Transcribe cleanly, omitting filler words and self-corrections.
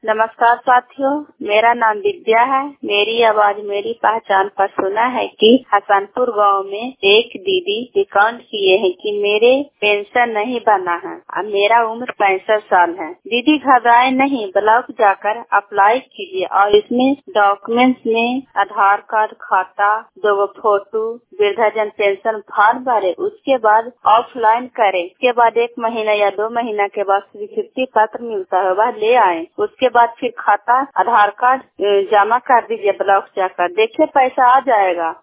नमस्कार साथियों, मेरा नाम विद्या है। मेरी आवाज मेरी पहचान पर सुना है कि हसनपुर गांव में एक दीदी रिकॉर्ड किए हैं कि मेरे पेंशन नहीं बना है। अब मेरा उम्र 65 साल है। दीदी घबराए नहीं, ब्लॉक जाकर अप्लाई कीजिए और इसमें डॉक्यूमेंट्स में आधार कार्ड, खाता, 2 फोटो, वृद्धाजन पेंशन फॉर्म भरे। उसके बाद ऑफलाइन करें। उसके बाद 1 महीना या 2 महीना के बाद स्वीकृति पत्र मिलता है, वह ले आए। उसके बाद फिर खाता, आधार कार्ड जमा कर दीजिए ब्लॉक जाकर। देखिए पैसा आ जाएगा।